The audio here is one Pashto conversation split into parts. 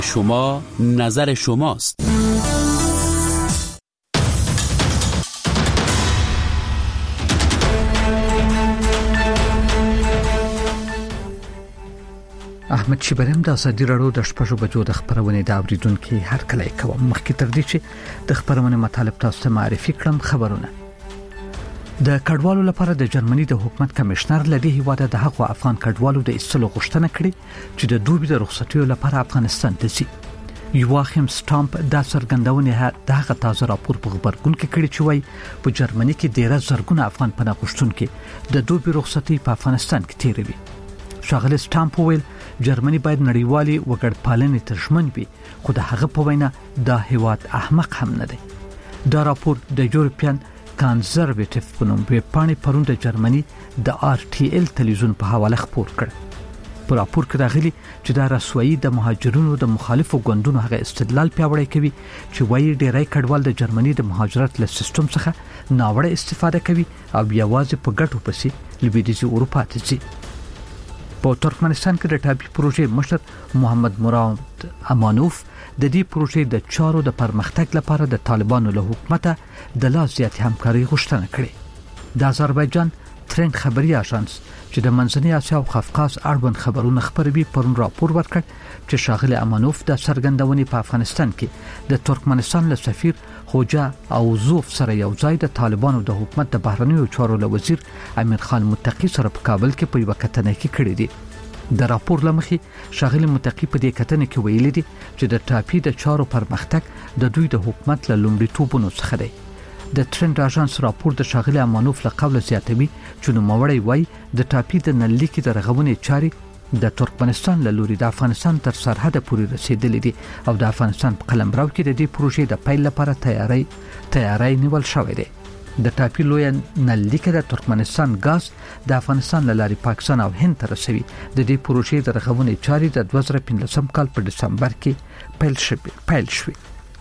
شما نظر شماست. احمد شیبرم د ازادي راډیو د شپږ بجو د خبرونې د اوریدونکو هر کله کوم مخکې تر دې چې د خبرونې مطالب تاسو ته معرفي کړم. خبرونه د کډوالو لپاره د جرمني د حکومت کمشنر لدی هیواده د حق افغان کډوالو د ایستلو غوښتنه کړې چې د دوی د رخصتیو لپاره افغانستان ته ځي. یواخیم سټامپ د سرګندونې د هغه تازه راپور په خبرګون کې کړی چې وایي په جرمني کې ډیره زرګونه افغان پناه غوښتونکي د دوی رخصتي په افغانستان کې تیروي. شاغلی سټامپ ویل جرمني باید نړیوالي وګړپالنې ته ژمن وي، خو د هغه په وینا دا هیواد احمق هم نه دی. دا راپور د یورپین کنزرویټیو په نوم ویبپاڼې پرون د جرمني د RTL تلویزیون په حواله خپور کړ. په راپور کې راغلي چې دا رسوایی د مهاجرونو د مخالفو ګوندونو هغه استدلال پیاوړی کوي چې وایي ډیری کډوال د جرمني د مهاجرت له سیستم څخه ناوړه استفاده کوي او یوازې په ګټو پسې لویدیځي اروپا ته ځي. په ترکمنستان کې د ټاپي پروژې مشر محمد مراد امانوف د دې پروژې د چارو د پرمختګ لپاره د طالبانو له حکومته د لا زیات همکاري غوښتنه کړې. د آذربایجان ترنګ خبري اژانس چې د منځنۍ اسیا او قفقاز اړوند خبرونه خبروي پرون راپور ورکړ چې شاغلی امانوف د سرګندونې په افغانستان کې د ترکمنستان له سفیر خوجا اوزوف سره یو ځای د طالبانو د حکومت د بهرنیو چارو له وزیر امیر خان متقی سره په کابل کې په یو کتنه کې کړی دی. د راپور لمخې شاغلی متقی په دې کتنه کې ویلي دي چې د ټاپي د چارو پرمختګ د دوی د حکومت له لومړیتوبونو څخه دی. د ترند اژانس راپور د شاغلی امانوف له قوله زیاتوي چې نوموړی وایي د ټاپي د نللیکې د رغونې چاري د ترکمنستان له لوري د افغانستان تر سرحد پورې رسیدلې دي او د افغانستان په قلمرو کې د دې پروژې د پیل لپاره تیاری نیول شوې ده. د ټاپي لوی نللیکه د ترکمنستان غاز د افغانستان له لارې پاکستان او هند ته رسوي. د دې پروژې د رغونې چاري د 2015 کال په دسمبر کې پیل شوې.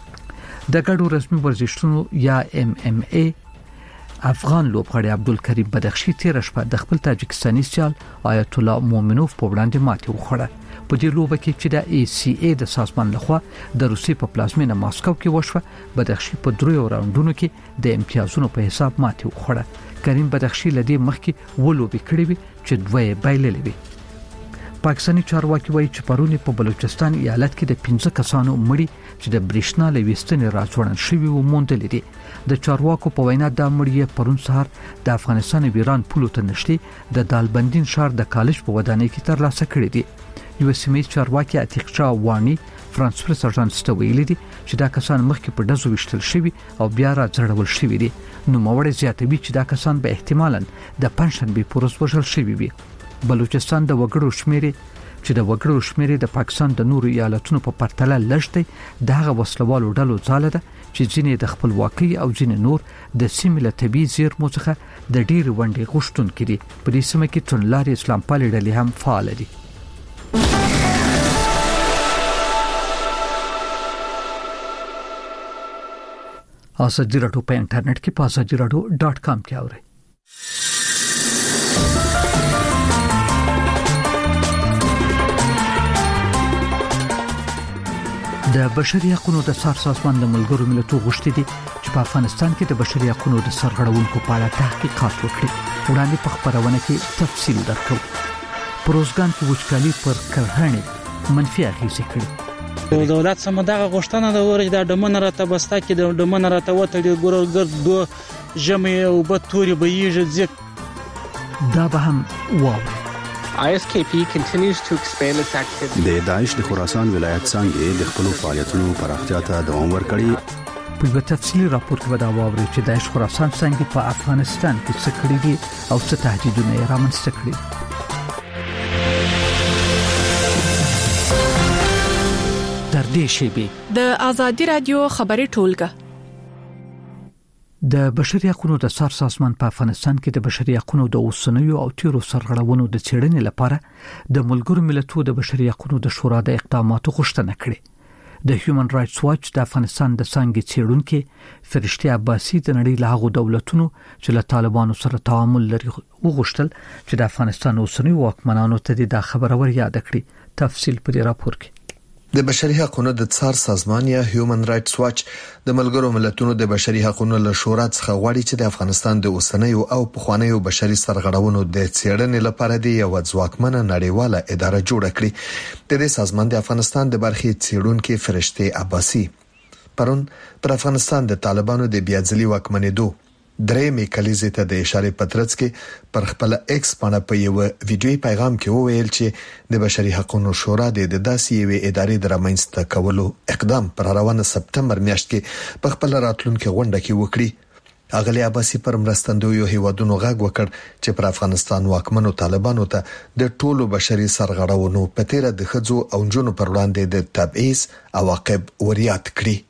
د ګډو رسمي ورزشونو یا MMA افغان لوبغاړی عبدالکریم بدخشي تیر شپه د خپل تاجکستاني سیال آیت الله مومنوف په وړاندې ماتې وخوړه. په دې لوبه کې چې د ACA د سازمان لخوا د روسي په پلازمینه ماسکو کې وشوه، بدخشي په 3 راوندونو کې د امتیازونو په حساب ماتې وخوړه. کریم بدخشي لدی مخکې ولوبې کړې وي چې 2 بایللې وي. پاکستاني چارواکي وایي چې پرونی په بلوچستان ایالت کې د 15 کسانو مړي چې د برېښنا له ویستنې راځوړن شوی و موندل دي. د چارواکو په وینا دا مړي پرون سهار د افغانستان ویران پولو ته نشټي د دالبندین شهر د کالج په ودانۍ کې ترلاسه کړی دي. یو سیمه چارواکي عتیق شاه وانی فرانس پریس اژانس ته ویلي دي چې دا کسان مخکې په دزو وشتل شوی او بیا راځړول شوی دي. نو موړ زیاتوي چې دا کسان به احتمالاً د پنځشنبه پورس وژل شوی وي. بلوچستان د وګړو شمیرې د پاکستان د نورو ایالتونو په پرتله لږ دی. دغه وسلوالو ډلو ځاله ده چې ځینې د خپلواکۍ او ځینې نور د سیمې له طبي زیرمو څخه د ډېر ونډې غوښتونکي دي. په دې سیمه کې توندلارې اسلام پالي ډلې هم فعال دي. ازادي راډیو په انټرنیټ کې په azadiradio.com کې اورئ. د بشري حقوقو د سازمان د ملګرو ملتونو غوښتي دي چې په افغانستان کې د بشري حقوقو د سرغړونکو په اړه تحقیقات وکړي. وړاندې په خبرونه کې تفصیل درکو. پروزګان کې وچکالي پر کرهڼې منفي اغېزې کړې. دولت سمداغه غوښتنه د ورګ د ډمن راته بستا کې د ډمن راته وتړي ګورګر دو جمع او بتوري بهیږي ځک دا به هم واو. ISKP continues to expand its activities. د داعش د خراسان ولایت څنګه د خپل فعالیتونو پراختیا ته دوام ورکړي. په یو تفصیلي راپور کې دا واوري چې داعش خراسان څنګه په افغانستان کې څه کړی دي او څه تهدیدونه یې رامنځته کړي. تر دې شیبې د ازادي رادیو خبري ټولګه د بشري حقوقو د سازمان په افغانستان کې د بشري حقوقو د اوسنیو او تیرو سرغړونو د څېړنې لپاره د ملګرو ملتونو د بشري حقوقو د شورا د اقداماتو غوښتنه کړې. د هیومن رائټس واچ د افغانستان د څنګه څېړونکو فرشتي عباسي د نړۍ له هغو دولتونو چې له طالبانو سره تعامل لري وغوښتل چې د افغانستان اوسنیو واکمنانو ته د خبرو ور یاد کړي. تفصیل په دې راپور کې. د بشري حقوقو د څار سازمان یا هیومن رائټس واچ د ملګرو ملتونو د بشري حقوقو له شورا څخه غواړي چې د افغانستان د اوسنیو او پخوانیو بشري سرغړونو د څېړنې لپاره د یو ځواکمنه نړیواله اداره جوړه کړي. د دې سازمان د افغانستان د برخې څېړونکو فرشته عباسي پرون پر افغانستان د طالبانو د بیاځلي واکمنېدو درېمې کلیزې ته د اشاره پترڅ کې پر خپل ایکس باندې په یو ویډیوي پیغام کې وویل چې د بشري حقوقو شورا د داسې یوې ادارې د رامنځته کولو اقدام پر روانه سپتمبر میاشت کې په خپل راتلونکو غونډه کې وکړي. اغلی عباسي پر مرستندویو هیوادونو غږ وکړ چې پر افغانستان واکمنو طالبانو ته د ټولو بشري سرغړونو په تیر د خځو او جنونو پر وړاندې د تبعیض عواقب وریاد کړي.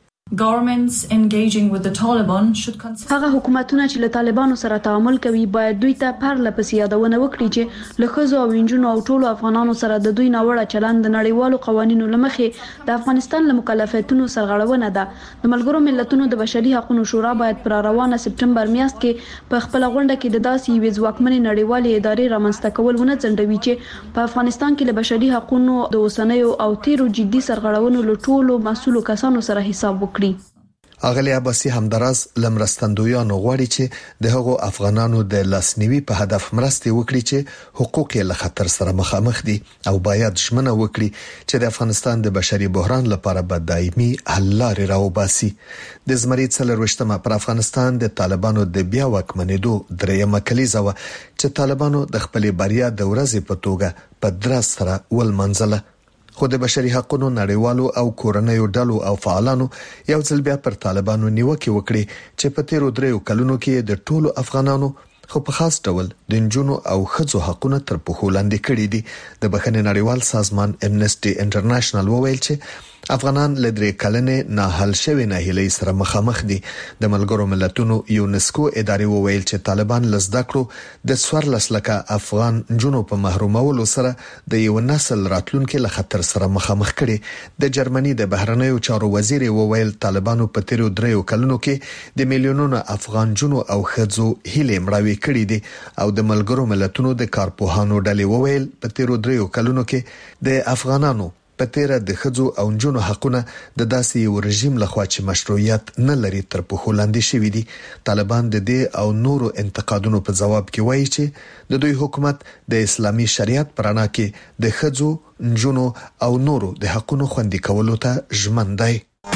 هغه حکومتونه چې له طالبانو سره تعامل کوي باید دوی ته پرله پسې یادونه وکړي چې له ښځو او نجونو او ټولو افغانانو سره د دوی ناوړه چلند د نړیوالو قوانینو لمخې د افغانستان له مکلفیتونو سرغړونه ده. د ملګرو ملتونو د بشري حقوقو شورا باید پر روانه سپتمبر میاشت کې په خپل غونډه کې د داسې یوې ځواکمنې نړیوالې ادارې رامنځته کول ونه ځنډوي چې په افغانستان کې له بشري حقوقو د اوسنیو او تیرو جدي سرغړونو له ټولو مسؤلو کسانو سره حساب وکړي. اغلی عباسي همدراز لمرستندویانو غواړي چې د هغو افغانانو د لاسنیوي په هدف مرستې وکړي چې حقوق یې له خطر سره مخامخ دي او باید ژمنه وکړي چې د افغانستان د بشري بحران لپاره به دایمي حل لارې راوباسي. د زمري 24مه پر افغانستان د طالبانو د بیا واکمنېدو درېمه کلیزه و چې طالبانو د خپل بریا د ورځې په توګه په دراز سره ولمنځله. خو د بشري حقوقو نړیوالو او کورنیو ډلو او فعالانو یو ځل بیا پر طالبانو نیوکه وکړي چې په تیرو 3 کلونو کې د ټولو افغانانو خو په خاص ډول د نجونو او ښځو حقوقونه تر پښو لاندې کړي دي. د بخښنې نړیوال سازمان امنسټي انټرنیشنل وویل چې افغانان له 3 کلنې نه حل شوی نه هلي سره مخامخ دي. د ملګرو ملتونو یونسکو ادارې وویل چې طالبان لزده کړو د 14 لکه افغان جنونو په محرومولو سره د یو نسل راتلونکو له خطر سره مخامخ کړي. د جرمني د بهرنیو چارو وزیر وویل طالبانو په تیرو 3 کلونو کې د میلیونونو افغان جنونو او ښځو هیله مړاوي کړي دي او د ملګرو ملتونو د کارپوهانو ډلې وویل په تیرو 3 کلونو کې د افغانانو په تیر د ښځو او نجونو حقونه د داسې یو رژیم لخوا چې مشروعیت نه لري تر پښو لاندې شوی دي. طالبان د دې او نورو انتقادونو په جواب کې وایي چې د دوی حکومت د اسلامي شریعت پر اړه کې د ښځو، نجونو او نورو د حقونو خوندي کولو ته ژمن دی.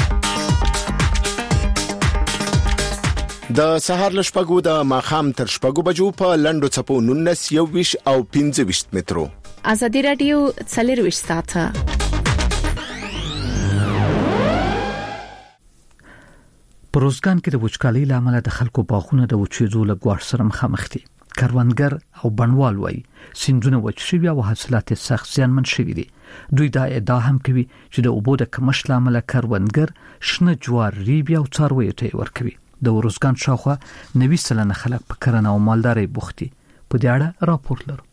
د سهار لشپګو د ماخام تر شپګو بجو په لندو چپو 19 21 او 25 مترو. ازادي رادیو 24 ساعته. په روزګان کې د وچکالۍ لامل د خلکو باغونه د وچېدو له ګواښ سره مخامخ دي. کروندګر او بڼوال وایي سیندونه وچ شوي او حاصلات سخت زیانمن شوي دي. دوی دا ادعا هم کوي چې د اوبو د کمښت لامل کروندګر شنه جوار، ریبې او څارویو ته ورکوي. د روزګان شاوخوا 90% خلک په کرنه او مالدارۍ بوخت دي. په دې اړه راپور لرو.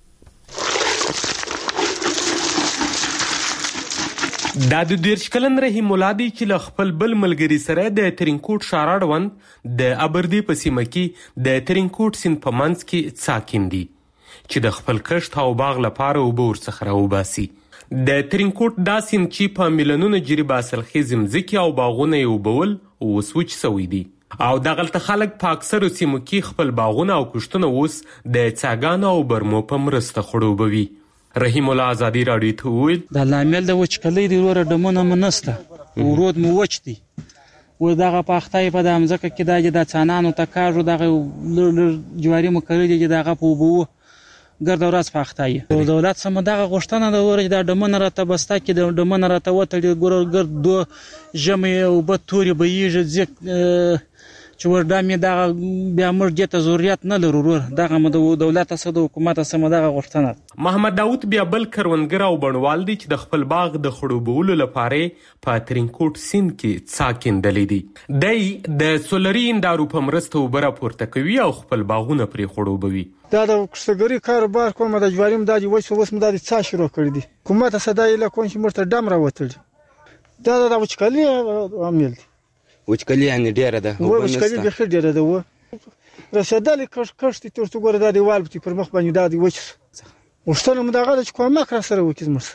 دا د 13 کلن رحیم الله دی چې له خپل بل ملګری سره د ترینکوټ شاراړوند د ابردي په سیمه کې د ترینکوټ سیند په منځ کې ساکن دي چې د خپل کښت او باغ لپاره اوبه ورڅخه راوباسي. د ترینکوټ دا سیند چې په میلیونونو جریب حاصلخیز ځمکې او باغونه یې اوبول اوس وچ شوي دي او دغلته خلک په اکثرو سیمو کې خپل باغونه او کښتونه اوس د څاګانو او برمو په مرسته خړوبوي. رحیم الله ازادي راډیو ته وویل د لامل د وچکالۍ د وروره ډمونه منسته ورود مو وچ دي و دغه پختای په د امزکه کې د څانانو تکاژو دغه جواری مو کړی دي دغه په وبو ګرد ورځ پختای دولت سم دغه غشتنه د ورج د ډمونه راته بستا کې د ډمونه راته وته ګرد دو جمع او بتوري بهیږي ځکه چې وردا مې دا بیا مرګ ته ضرورت نه لرو دغه د دولت سره د حکومت سره دغه غوښتنه. محمد داوود بیا بل کروندګر او بڼوال دی چې د خپل باغ د خړوبولو لپاره په ترینکوټ سیند کې ساکن دي. د سولري اندارو په مرسته وبره پورته کوي او خپل باغونه پرې خړوبوي. دا د کښتګری کاروبار کوم د جواریم د وس مو د څا شروع کړی دي. حکومت صداي له کوم چې مرته ډم راوتل دا د وچکالي عامل دي. وچکالي یعنی ډیره ده وچکالي به خیر ډیره ده و رسیدل کښت تر څو ګره د دیوال په پر مخ باندې د وچ وشتنه مداغه چې کومه کار سره وکړي مر سره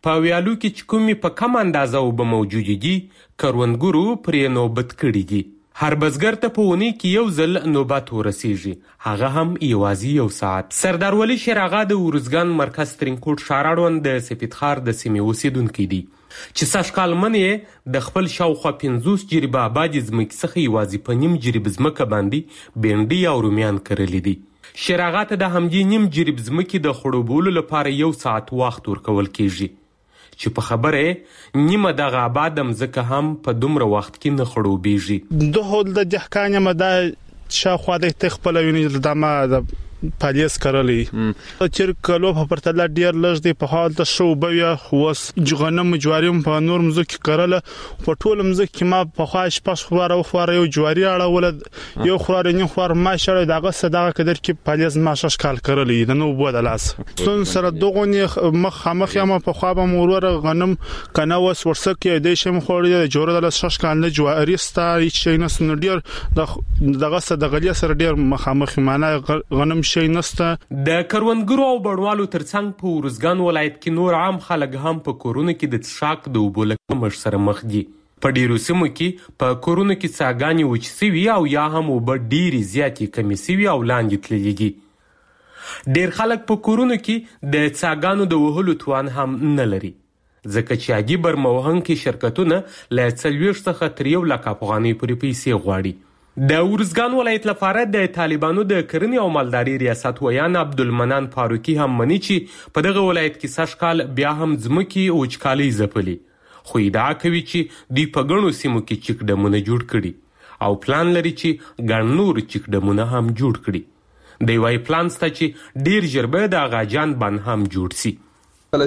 په ویالو کې چې کومې په کم اندازه اوبه موجودې دي کروندګرو پرې نوبت کړي دي. هر بزګر ته په اونۍ کې یو ځل نوبت ورسیږي، هغه هم یوازې یو ساعت. سردار ولی شیر آغا د ارزګان مرکز ترینکوټ ښار اړوند د سپیدخار د سیمې اوسیدونکی دی چې سږکال منې د خپل شاوخوا 50 جریبه آبادې ځمکې څخه یوازې په نیم جریب ځمکه باندې بینډۍ او رومیان کرلي دي. شیر آغا ته د همدې نیم جریب ځمکې د خړوبولو لپاره یو ساعت وخت ورکول کیږي چې په خبره نیمه دغه آباد مځکه هم په دومره وخت کې نه خړوبېږي. د هول د دهقان مده شاوخوا د تخپل یونیز دمه د پالیس کرلی چې کلو په پرتله ډیر لږ دی په حال د شو بیا وس جغنم جواریم په نور مزک کرله په ټول مزک کې ما په خواش پس خواره یو جواری اړول یو خواره نه خور ما شړ دغه صدقه قدر کې پالیس ما شکل کرلی د نو بو د لاس سن سره دغه مخ یم په خوابه مرور غنم کنه وس ورسکه د شم خوري د جوړه د لاس شکل نه جواری ستا هیڅ نه سن ډیر دغه صدقه سره ډیر مخامخ معنا غنم د کروندګرو او بڼوالو ترڅنګ په ارزګان ولایت کې نور عام خلک هم په کورونو کې د څښاک د اوبو له کمښت سره مخ دي. په ډیرو سیمو کې په کورونو کې څاګانې وچې سوي او یا هم اوبه ډیرې زیاتې کمې سوي او لاندې تللي دي. ډیر خلک په کورونو کې د څاګانو د وهلو توان هم نه لري ځکه چې عادي برموهونکي شرکتونه له 40 څخه تر 1 لک افغانۍ پورې پیسې غواړي. د ارزګان ولایت لپاره د طالبانو د کرنې او مالداري ریاست ویان عبدالمنان فاروقي هم مني چې په دغه ولایت کې سږکال بیا هم ځمکې وچکالۍ ځپلي، خو ادعا کوي چې دوی په ګڼو سیمو کې چک ډمونه جوړ کړي او پلان لري چې ګڼ نور چک ډمونه هم جوړ کړي. د وای پلان سته چې ډیر ژر به د اغاجان بند هم جوړ سي. کله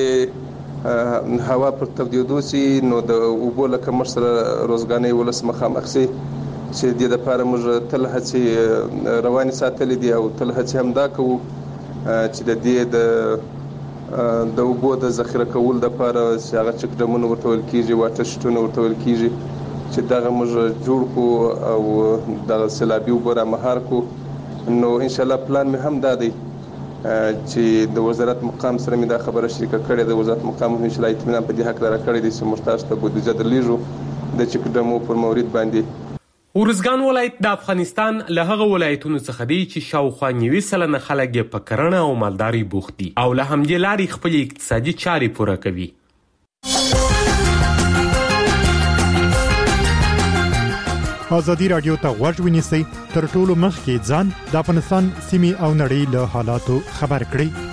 چې هوا پر تودېدو سي نو د اوبو له کمښت سره روزګانۍ ولس مخامخ سي چې د لپاره موږ تل هڅې رواني ساتلې دي او تل هڅې هم دا کوو چې د دې د اوبو د ذخیره کول لپاره چې هغه چک ډمونه ورته ویل کیږي واټر شټونه ورته ویل کیږي چې دغه موږ جوړ کو او دغه سیلابي اوبه را مهار کو. نو ان شاء الله پلان مې هم دا دی چې د وزارت مقام سره مې دا خبره شریکه کړې ده. وزارت مقام ان شاء الله اطمینان په دې حق لري کړی دی چې محتاج ته بودیجه درلیږو د چک ډمو پر مورید باندې. ارزګان ولایت د افغانستان له هغه ولایتونو څخه دی چې شاوخوا 90% خلک په کرنه او مالداري بوخت دي او له همدې لارې خپل اقتصادي چارې پوره کوي. ازادي رادیو ته غوږ ونیسئ تر ټولو مخکې ځان د افغانستان سیمې او نړۍ له حالاتو خبر کړئ.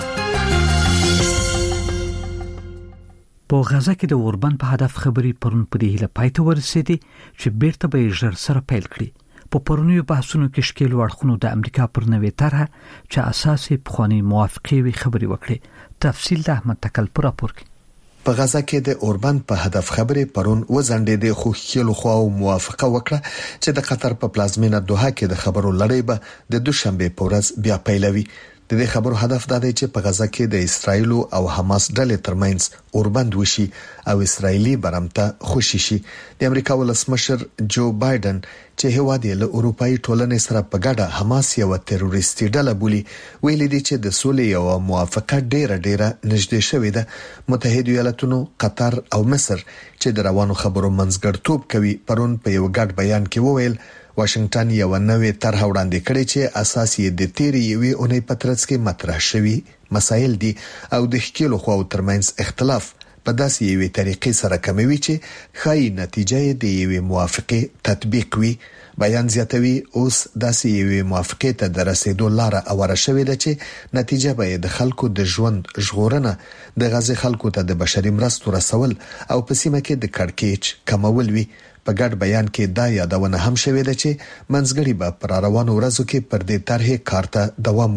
په غزا کې د اوربند په هدف خبري پرون په دې هله پای ته ورسېدي چې بیرته به ژر سره پیل کړي. په پرونیو بحثونو کې شکیل اړخونو د امریکا پر نوې طرحه چې اساسي پخوانی موافقه وي خبري وکړي. تفصیل د احمد تکل پر راپور کې. په غزا کې د اوربند په هدف خبري پرون وزندې خو خېلو خو موافقه وکړه چې د قطر په پلازمینه دوحه کې د خبرو لړۍ به د دوشنبه په ورځ بیا پیلوي. د دې خبرو هدف دا دی چې په غزا کې د اسرایل او حماس ډلې ترمنځ اوربند وشي او اسرایلی برمته خوشي شي. د امریکا ولسمشر جو بایدن چې هواد یې له اروپאי ټولنې سره په ګډه حماس یو تروریستي ډله بولي ویل دي چې د سولې او موافقه ډیره نږدې شوې ده. متحده ایالاتونو، قطر او مصر چې د روانو خبرو منځګړتوب کوي پرون په یو ګډ بیان کې وویل واشنگټن یو نوې طرح وړاندې کړې چې اساس یې د تیری یوې اونۍ په ترڅ کې مطرح شوی مسایل دي او د ښکېلو خو ترمنځ اختلاف په داسې یوې طریقې سره کموي چې خای نتیجه د یوې موافقه تطبیق وي. بیان زیاتوي اوس داسې یوې موافقه ته د رسیدو لاره اوره شوې ده چې نتیجه به د خلکو د ژوند ژغورنه، د غزه خلکو ته د بشري مرستو رسول او په سیمه کې د کړکېچ کمول وي. په ګډ بیان کې دا یادونه هم شوې ده چې منځګړي به پر روانو ورځو کې پر دې طرحې کار ته دوام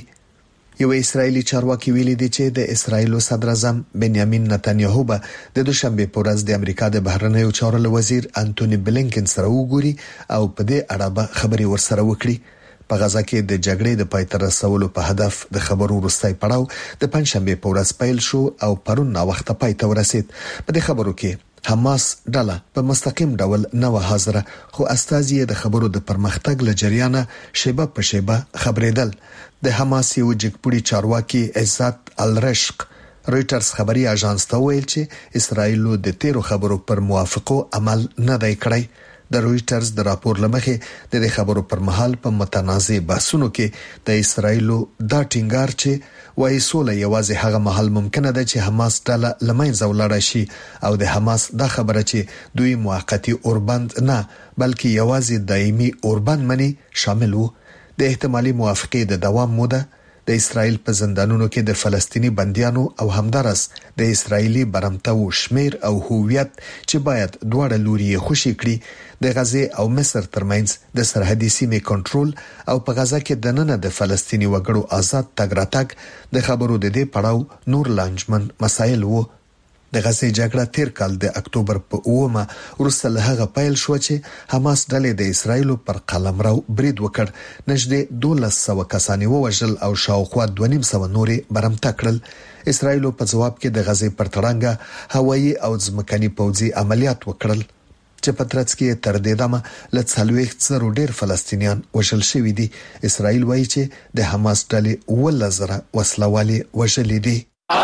ورکړي. یو اسرایلی چارواکي ویلي دی چې د اسرایل صدر اعظم بنیامین نتنیاهو به د دوشنبه په ورځ د امریکا د بهرنیو چارو وزیر انټونی بلینکن سره وګوري او په دې اړه به خبري ورسره وکړي. په غزا کې د جګړې د پای ته رسولو په هدف د خبرو وروستي پړاو د پنځشنبه په ورځ پیل شو او پرون نا وخت پای ته ورسید. په دې خبرو کې حماس ډله په مستقیم ډول نه و حاضره، خو استازي د خبرو د پرمختګ لجریانه شیبه په شیبه خبرېدل. د حماس یو جګپوړي چارواکي عزت الرشق رويټرز خبري اژانس ته ویل چې اسرائیل د تیرو خبرو پر موافقو عمل نه دی کړی. د رويټرز د راپور لمخې د خبرو پر مهال په متنازع بحثونو کې د اسرائیل دا ټینګار چې وايي سوله یوازې هغه مهال ممکنه ده چې حماس ډله لمنځه ولاړ شي او د حماس دا خبره چې دوی موقتی اوربند نه بلکې یوازې دایمي اوربند مني شامل وو. د احتمالي موافقې د دوام موده د اسرائیل په زندانونو کې د فلسطینی بنديانو او همدارس د اسرایلی برمتو شمیر او هویت چې باید دواړه لوري خوشي کړي د غزه او مصر ترمنځ د سرحدي سیمې کنټرول او په غزه کې د نن د فلسطینی وګړو آزاد تګ راتګ د خبرو د دې پړاو نور لانجمن مسایل وو. د غزه جګړه تیر کال د اکتوبر په 9 وروسته له هغه پیل شو چې حماس ډلې د اسرایل پر قلمرو برید وکړ. نږدې 1200 کسان ووژل او شاوخوا 250 نورې برمته کړل. اسرایل په جواب کې د غزه پر تړنګ هوایي او ځمکني پوځي عملیات وکړل چې په ترڅ کې تر دې دمه له 40 ډیر فلسطینیان وژل شوي دي. اسرایل وایي چې د حماس ډلې 1000 وسلوالي وژلې دي.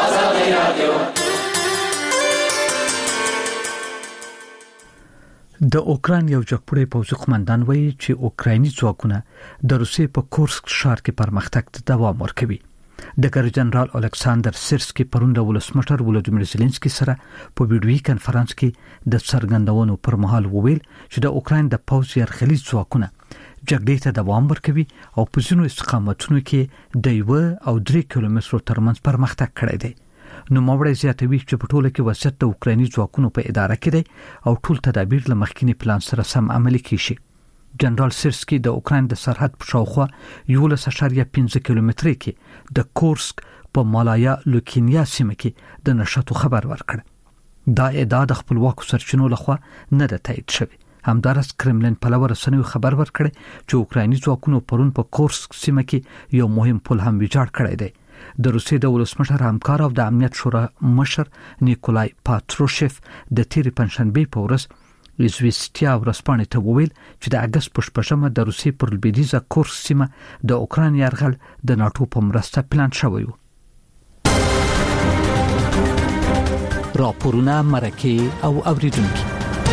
د اوکران یو جګپوړی پوځي قومندان وایي چې اوکرایني ځواکونه د روسیې په کورسک ښار کې پرمختګ ته دوام ورکوي. ډګر جنرال الکساندر سیرسکي پرون د ولسمشر ولودیمیر زيلنسکي سره په ویډیوي کانفرنس کې د څرګندونو پر مهال وویل چې د اوکراین د پوځي یرغلي ځواکونه جګړې ته دوام ورکوي او په ځینو استقامتونو کې د 1 او 3 کیلومترو ترمنځ پرمختګ کړی دی. نو موري زیاتوي چې په ټوله کې وضعیت د اوکرایني ځواکونو په اداره کې دی او ټول تدابیر له مخکینی پلان سره سم عملي کیږي. جنرال سیرسکي د اوکراین د سرحد په شاوخوا 11.5 کیلومتر کې د کورسک په مالایا لوکینیا سیمه کې د نشټو خبر ورکړ. دا ادعا د خپلواکو سرچینو لخوا نه ده تایید شوې. همدارس کرملین په لور رسنیو خبر ورکړ چې اوکرایني ځواکونو پرون په کورسک سیمه کې یو مهم پل هم ویجاړ کړی دی. د روسیې د ولسمشر همکار او د امنیت شورا مشر نیکولای پاتروشف د تیر پنځشنبه په ورځ ایزویستیا ورسپانې ته وویل چې د اگست په 8 د روسیې پر لویدیځه کورس سیمه د اوکراین یرغل د ناتو په مرسته پلان شوی و. راپورونه مرکه او اوریدونکو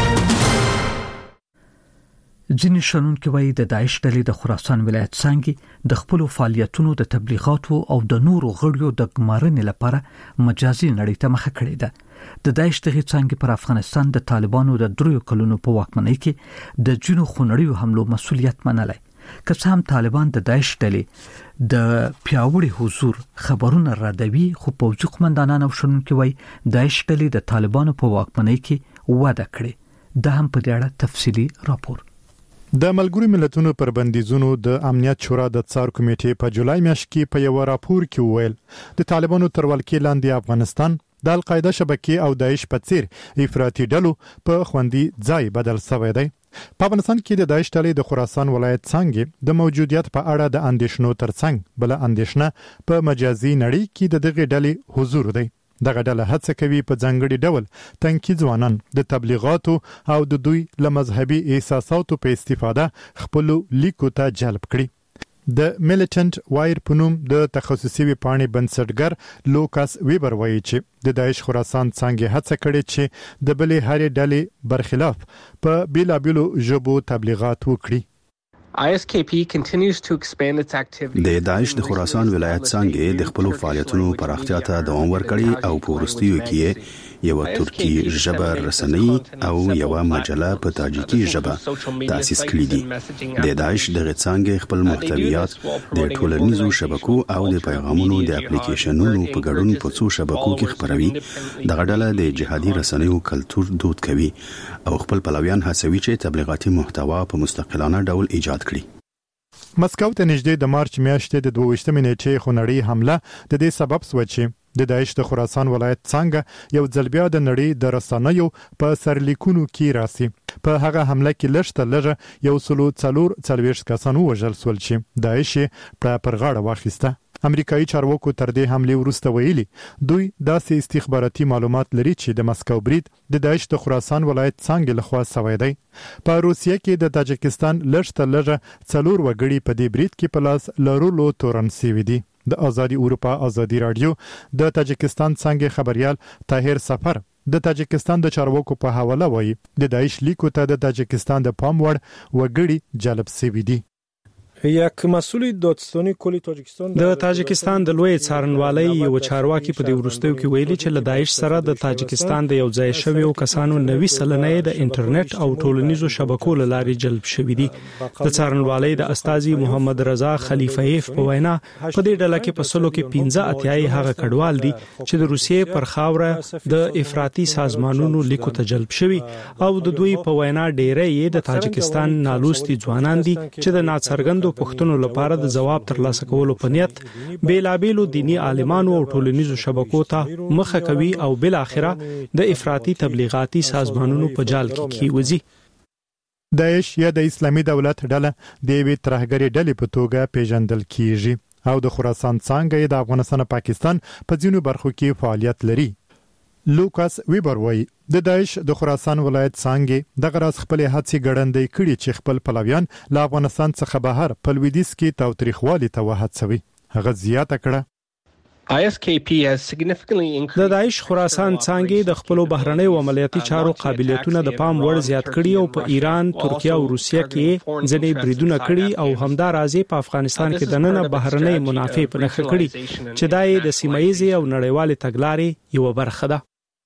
ځینې شنونکي وایي د داعش ډلې د خراسان ولایت څنګه د خپل فعالیتونو د تبلیغاتو او د نورو غړیو د ګمارنې لپاره مجازي نړۍ ته مخه کړې ده. د داعش دغه څنګه پر افغانستان د طالبانو د 3 کلونو په واکمنۍ کې د جنو خونړیو حملو مسؤلیت منلای. که څه هم طالبان د داعش ډلې د پیاوړي حضور خبرونه ردوي خو پوځي قومندانان او شنونکي وایي داعش ډلې د طالبانو په واکمنۍ کې وعده کړې. د هم په دې اړه تفصيلي راپور. د ملګرو ملتونو پر بندیزونو د امنیت شورا د څار کمیټې په جولای میاشت کې په یو راپور کې وویل د طالبانو تر ولکې لاندې افغانستان د القاعده شبکې او داعش په څیر افراطي ډلو په خوندي ځای بدل شوی دی. په افغانستان کې د داعش ډلې د خراسان ولایت څنګه د موجودیت په اړه د اندېښنو ترڅنګ بل اندېښنه په مجازي نړۍ کې د دغه ډلې حضور دی. دغه ډله هڅه کوي په ځانګړي ډول تنکي ځوانان د تبلیغاتو او د دوی له مذهبي احساساتو په استفاده خپل لیکو ته جلب کړي. د میلیټنت وایر په نوم د تخصصي پاڼې بنسټګر لوکاس ویبر وایي چې د داعش خراسان څنګه هڅه کړې چې د بلې هرې ډلې برخلاف په بیلابیلو ژبو تبلیغات وکړي. ISKP continues to expand its activities. د داعش د خراسان ولایت څنګه د خپل فعالیتونو پراختیا ته دوام ورکړي او په وروستیو کې یو ترکی ژبه رسنۍ او یو مجله په تاجیکي ژبه تاسیس کړې دي. د داعش د څنګه خپل محتویات د ټولنیزو شبکو او د پیغامونو د اپلیکیشنونو په ګډون په څو شبکو کې خپروي. د غډله د جهادي رسنیو کلچر دود کوي او خپل پلویان هڅوي چې تبلیغاتي محتوا په مستقلانه ډول ایجاد کړي. مسکو ته نږدې د مارچ میاشتې د 22 نیټې خونړی حمله د دې سبب شو چې د داعش د خراسان ولایت څنګه یو ځل بیا د نړۍ د رسنیو په سرلیکونو کې راسي. په هغه حمله کې لږ لږه یو سلو څلور څلويش کسان وژل شول چې داعش پر غاړه واخیسته. امریکایي چارواکو تر دې حمله وروسته ویلي دوی داسې استخباراتي معلومات لري چې د مسکو برید د داعش د خراسان ولایت څنګه لخوا شوی دی. په روسیه کې د تاجکستان لږ لږه 4 وګړي په دې برید کې په لاس لرلو تورن شوی دي. د ازادي اروپا ازادي رادیو د تاجکستان څنګه خبريال طاهر سفر د تاجکستان د چارواکو په حواله وایي د داعش لیکو ته د تاجکستان د پام وړ وګړي جلب شوي دي. یک مسئول دادستانی کل تاجکستان د تاجکستان د لوی څارنوالۍ یو چارواکي په دې ورستیو کې ویلي چې له داعش سره د تاجکستان د یو ځای شویو کسانو 90 سلنه د انټرنیټ او ټولنیزو شبکو لارې جلب شوي دي. د څارنوالۍ د استاذي محمد رضا خلیفهیف په وینا په دې ډله کې په سلو کې 15 اتیاي هغه کډوال دي چې د روسیې پر خاوره د افراطي سازمانونو لیکو ته جلب شوي او د دوی په وینا ډېرې د تاجکستان نالوستي ځوانان دي چې د ناڅرګندو پښتنو لپاره د جواب ترلاسه کولو په نیت بیلابېلو دینی عالمانو او ټولنیزو شبکو ته مخه کوي او بل اخره د افراطي تبلیغاتي سازمانونو په جال کې کیوځي. داعش یا د اسلامي دولت ډله د یوې ترهګرې ډلې په توګه پیژندل کیږي او د خراسان څنګه د افغانستان او پاکستان په ځینو برخو کې فعالیت لري. لوکاس ویبر وایي د داعش د خراسان ولایت څنګه د غراس خپل هڅې ګړندې کړي چې خپل پلویان له افغانستان څخه بهر په لویدیځ کې تاوتریخوالي ته وهڅوي. هغه زیاته کړه د داعش خراسان څنګه د خپل بهرنۍ او عملیاتي چارو قابلیتونه د پام وړ زیات کړي او په ایران، ترکیه او روسیه کې ځنې بریدونه کړي او همدا راځي په افغانستان کې د نن بهرنۍ منافع په نخښه کړي چې دای د سیمایي او نړیوال تګلارې یو برخه ده.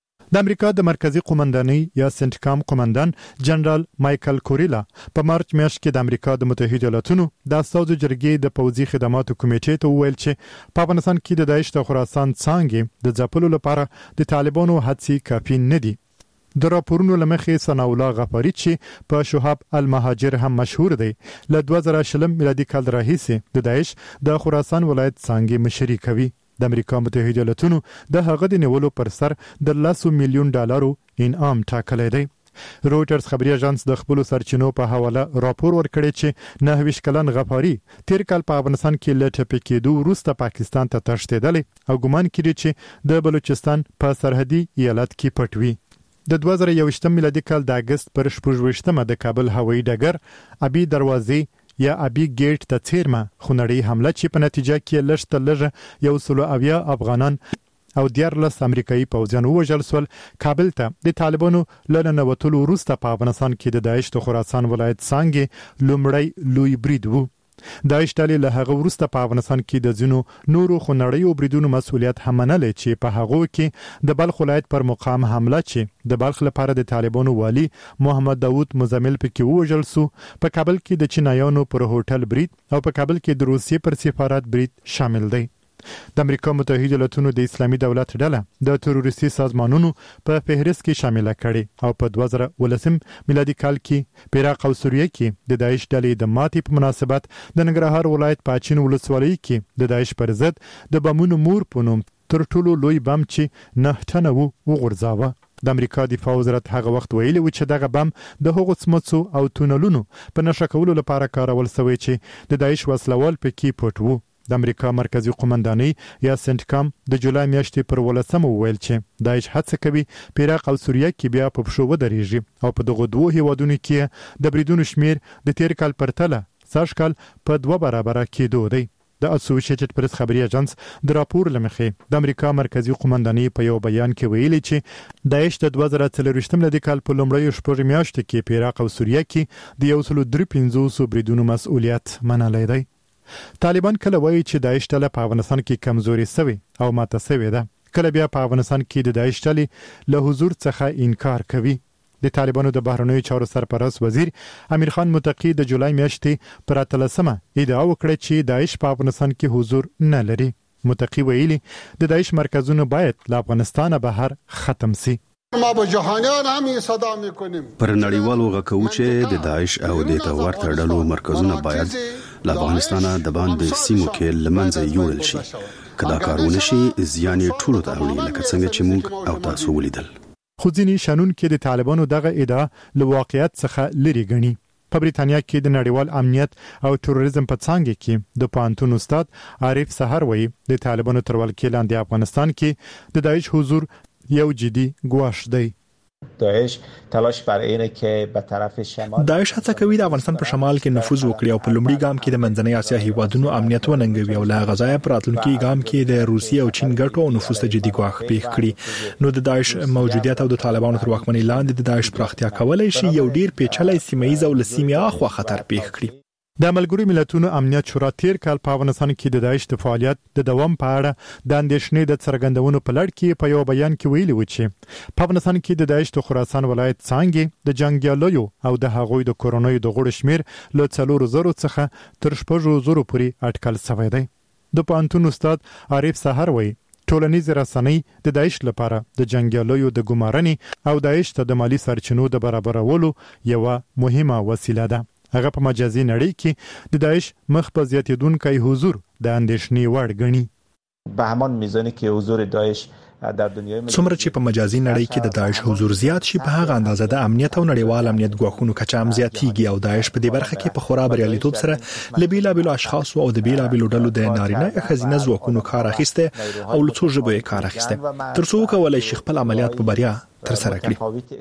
د امریکا د مرکزی قومندانۍ یا سنټکام قومندان جنرال مایکل کوریلا په مارچ میاشت کې د امریکا د متحده ایالاتونو د اساسو جرګې د پوځي خدماتو کمیټې ته وویل چې په افغانستان کې د داعش د خراسان څنګه د ځپلو لپاره د طالبانو هڅې کافي نه دي. د راپورونو لمخې ثنا الله غفاری چې په شهاب المهاجر هم مشهور دی له 2020 میلادي کال راهیسې د داعش د خراسان ولایت څنګه مشري کوي. د امریکا متحده ایالاتونو د هغه د نیولو پر سر د $100 میلیون انعام ټاکلی دی. رويټرز خبري اژانس د خپل سرچینو په حواله راپور ورکړی چې 29 کلن غفاری تیر کال په افغانستان کې لټه کېدو وروسته پاکستان ته تښتېدل او ګمان کړي چې د بلوچستان په سرحدي ایالت کې پټوي. د 2021 میلادي کال د اگست پر 28مه د کابل هوایي ډګر ابي دروازې یا ابي گیټ ته چیرمه خونړی حمله چې په نتیجه کې لږ تر 170 افغانان او 14 امریکایي پوځیان وژل شول. کابل ته د طالبانو لننه وټول وروسته په افغانستان کې د داعش د خراسان ولایت څنګه لومړی لوی برید وو. داعش ډلې له هغه وروسته په افغانستان کې د ځینو نورو خونړیو بریدونو مسؤلیت هم منلې چې په هغه کې د بلخ ولایت پر مقام حمله چې د بلخ لپاره د طالبانو والی محمد داوود مزمل پکې وژل شو، په کابل کې د چینایانو پر هوټل برید او په کابل کې د روسیې پر سفارت برید شامل دی. د امریکا متحده ایالاتونو د اسلامي دولت ډله د تروریستي سازمانونو په فهرست کې شامل کړي او په 2019 میلادي کال کې په عراق او سوریه کې د داعش ډلې د ماتې په مناسبت د ننګرهار ولایت پاچین ولسوالۍ کې د داعش پر ضد د بمونو مور په نوم تر ټولو لوی بم چې 9 ټنه وغورځاوه. د امریکا دفاع وزارت هغه وخت ویلي و چې دغه بم د هغو سمڅو او تونلونو په نشه کولو لپاره کارول شوی چې د داعش وسلوال پکې پټ وو. د امریکا مرکزی قومندانۍ یا سنټکام د جولای میاشتې پر 18 ویل چې داعش هڅه کوي په عراق او سوریه کې بیا په پښو ودرېږي او په دغه دوه هیوادونو کې د بریدونو شمیر د تیر کال پرتله سږ کال په 2 برابره کېدو دی. د اسوسییټډ پریس خبري اژانس د راپور لمخې د امریکا مرکزی قومندانۍ په یو بیان کې ویلي چې داعش د 2023 میلادي کال په لومړیو شپږ میاشتو کې په عراق او سوریه کې د 153 بریدونو مسؤلیت منلی دی. طالبان کله وایي چې داعش ډله په افغانستان کې کمزوري شوی او ماته شوی ده، کله بیا په افغانستان کې د داعش ډلې له حضور څخه انکار کوي. د طالبانو د بهرنیو چارو سرپرست وزیر امیر خان متقی د جولای میاشتې پر 13مه ادعا وکړه چې داعش په افغانستان کې حضور نه لري. متقی ویلي د داعش مرکزونه باید له افغانستان بهر ختم شي. ما به جهانیان هم صدا میکنیم. پر نړیوالو غکو چې د داعش او د ورته ډلو مرکزونه باید له افغانستان د باندې سیمو کې لمنځه یوړل شي. کدا کارونه شي زیان ټولو ته اړوي لکه څنګه چې موږ او تاسو ولیدل. خو ځینې شنون کې د طالبانو دغه ادعا له واقعیت څخه لري ګڼي. په بریتانیا کې د نړیوال امنیت او تروریزم په څانګه کې د پانتون استاد عارف سحر وایي د طالبانو تر ولکې لاندې افغانستان کې د داعش حضور یو جدي ګواښ دی. داعش تلاش بر اینه که به طرف شمال داعش هڅه کوي د افغانستان په شمال کې نفوذ وکړي او په لومړي ګام کې د منځنۍ اسیا هیوادونو امنیت وننګوي او لا غزا په راتلونکي ګام کې د روسیې او چین ګټو او نفوذ ته جدي ګواښ پیښ کړي. نو د داعش موجودیت او د طالبانو تر واکمنۍ لاندې د داعش پراختیا کولای شي یو ډیر پیچلې سیمه او لسیمه اخوا خطر پیښ کړي. د ملګرو ملتونو امنیت شورا تیر کال په افغانستان کې د داعش د فعالیت د دوام په اړه د اندېښنې د څرګندونو په لړ کې په یو بیان کې ویلي و چې په افغانستان کې د داعش د خراسان ولایت څنګه د جنگیالیو او د هغوی د کورونیو د غړو شمیر له 4,000 څخه تر 6,000 پورې اټکل شوی دی. د پوهنتون استاد عارف سحر وایي ټولنیز رسنۍ د داعش لپاره د جنگیالیو د ګمارنې او داعش ته د مالی سرچینو د برابرولو یو مهمه وسیله ده. هغه په مجازي نړۍ کې د داعش مخ په زیاتیدونکو حضور د اندېښنې وړ ګڼي. به همان میزانی که حضور داعش در دنیای څومره چې په مجازي نړۍ کې د داعش حضور زیات شي په هغه اندازه د امنیت او نړیوال امنیت ګواښونو کچه هم زیاتېږي او داعش په دې برخه کې په خورا بریالیتوب سره له بیلابیلو اشخاصو او د بیلابیلو ډلو د نارینه یا ښځینه ځواکونو کار اخیسته او له څو ژبو یې کار اخیسته ترڅو وکولای شي خپل عملیات په بریا ترسره کړي.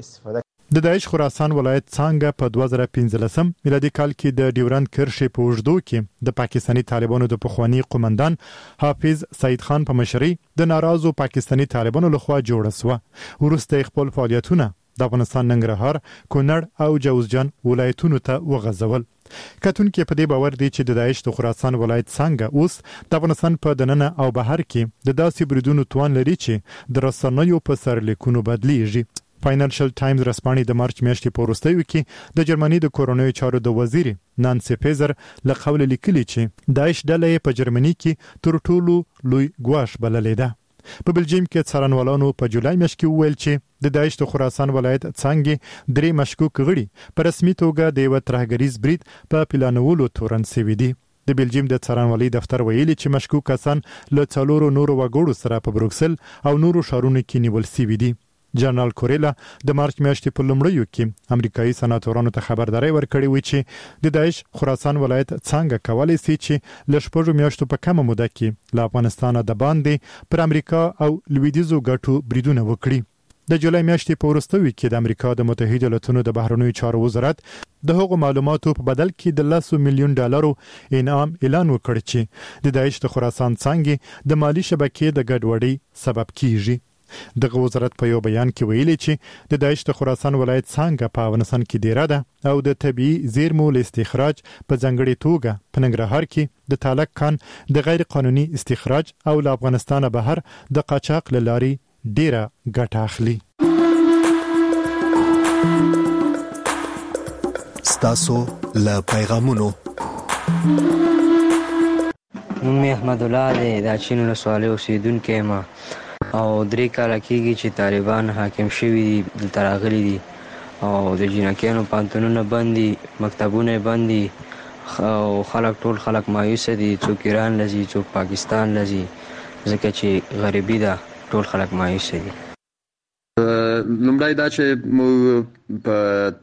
د داعش خراسان ولایت څنګه په 2015 میلادي کال کې د ډیورند کرښې په اوږدو کې د پاکستاني طالبانو د پخوانی قومندان حافظ سعید خان په مشرۍ د ناراضو پاکستاني طالبانو لخوا جوړه شوه. وروسته خپل فعالیتونه د افغانستان ننګرهار، کونړ او جوزجان ولایتونو ته وغځول. کتونکو په دې باور دي چې د داعش د خراسان ولایت څنګه اوس د افغانستان په دننه او بهر کې د داسې بریدونو توان لري چې د رسنیو په سرلیکونو بدلیږي. فاینانشل ټایمز رسپانې د مارچ میاشتې په وروستیو کې د جرمني د کورونیو چارو د وزیر نانسی فیزر له قول لیکلي چې داعش ډله په جرمني کې تر ټولو لوی ګواښ بللې ده. په بلجیم کې څارنوالانو په جولای میاشت کې وویل چې د داعش د خراسان ولایت څنګه 3 مشکوک غړي په رسمي توګه د یو ترهګریز برید په پلانولو تورن شوي دي. د بلجیم د څارنوالۍ دفتر ویلي چې مشکوک کسان له 4 نورو وګړو سره په بروکسل او نورو ښارونو کې نیول شوي دي. جنرال کوریلا د مارچ میاشتې په لومړیو کې امریکایي سناتورانو ته خبرداري ورکړې و چې د داعش خراسان ولایت څنګه کولای شي چې ل 6 میاشتو په کمه موده کې له افغانستان د باندې پر امریکا او لویدیزو ګټو بریدونه وکړي. د جولای میاشتې په وروستیو کې د امریکا د متحده ایالاتونو د بهرنیو چارو وزارت د هغو معلوماتو په بدل کې د $100 میلیون انعام اعلان وکړ چې د داعش د خراسان څنګه د مالی شبکې د ګډوډۍ سبب کیږي. دغه وزارت په یو بیان کې ویلي چې د داعش د خراسان ولایت څنګه په افغانستان کې ډیره ده او د طبي زیرمو له استخراج په ځنګړې توګه په ننګرهار کې د تالک کان د غیر قانوني استخراج او له افغانستان بهر د قاچاق لاري ډیره ګټه اخلي. ستاسو له پیغامونو مې احمد الله دی د چین له سوالې اوسیدونکو ما او 3 کاله کېږي چې طالبان حاکم شوي دي دلته راغلي دي او د جینکیانو پانتونونه بند دي، مکتبونه بند دي او ټول خلک مایوسه دي. څوک ایران لځي، څوک پاکستان لځي ځکه چې غریبي ده. ټول خلک مایوسه دي. لومړی دا چې موږ په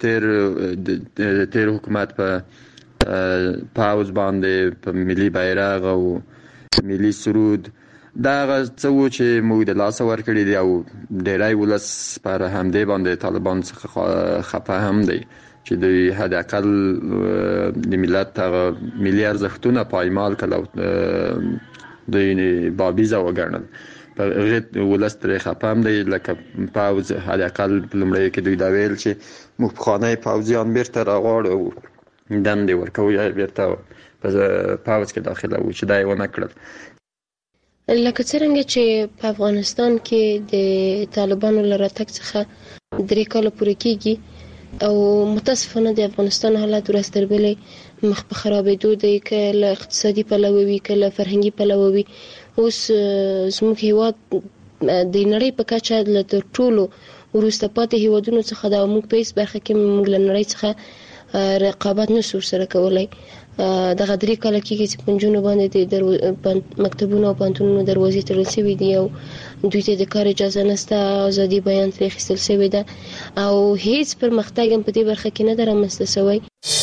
تیر حکومت په پاوز باندې په ملي بیرغ او ملي سرود دا څه و چې موږ د لاس ورکړي دي او ډیری ولس پر همدې باندې طالبان څخه خفه هم دی چې د حد اقل د ملت ملي ارزښتونه پایمال کړل او د بابیزه وګڼل. په غیت ولس ترې خفه هم دی لکه پاوز حد اقل لومړی کې دوی دا ویل چې موږ پخوانی پاوزیان بیرته راغواړو دندې ورکوو یا بیرته په پاوز کې داخله وو چې دا یې ونه کړل. لکه څرنګه چې په افغانستان کې د طالبانو له راتګ څخه 3 کاله پوره کېږي او متاسفانه د افغانستان حالات ورځ تر بلې مخ په خرابېدو دی، که له اقتصادي پلوه وي که له فرهنګي پلوه وي. اوس زموږ هېواد د نړۍ په کچه له تر ټولو وروسته پاتې هېوادونو څخه ده او موږ په هېڅ برخه کې موږ له نړۍ څخه رقابت نشو ورسره کولی. دغه 3 کاله کېږي چې په نجونو باندې د مکتبونو او پوهنتونونو دروازې تړل شوي دي او دوی ته د کار اجازه نشته، ازادي بیان ترې اخیستل شوې ده او هیڅ پرمختګ هم په دې برخه کې نه ده رامنځته شوی.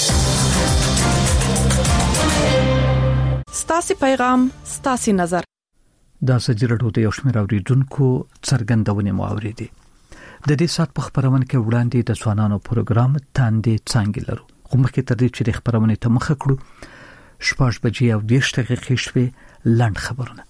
ستاسو پیغام ستاسو نظر دا سجرټو ته یو شمېر اوریدونکو څرګندونې مو اورېدې. د دې سات په خبرونه کې وړاندې د ځوانانو پروګرام تاندې څنګه لرو خو مخکې تر دې چې د خبرونه ته مخه کړو 6:20 شوي لاند خبرونه